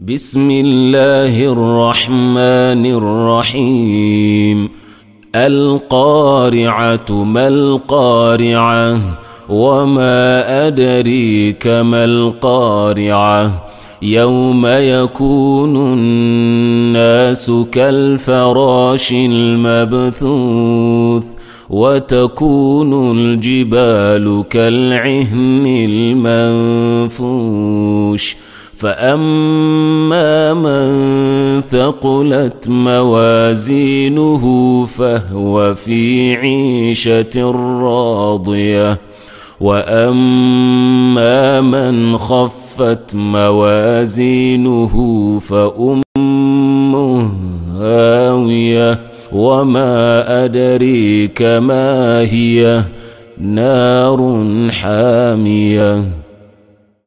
بسم الله الرحمن الرحيم. القارعة ما القارعة وما أدريك ما القارعة يوم يكون الناس كالفراش المبثوث وتكون الجبال كالعهن المنفوش فأما من ثقلت موازينه فهو في عيشة راضية وأما من خفت موازينه فأمه هاوية وما أدريك ما هي نار حامية.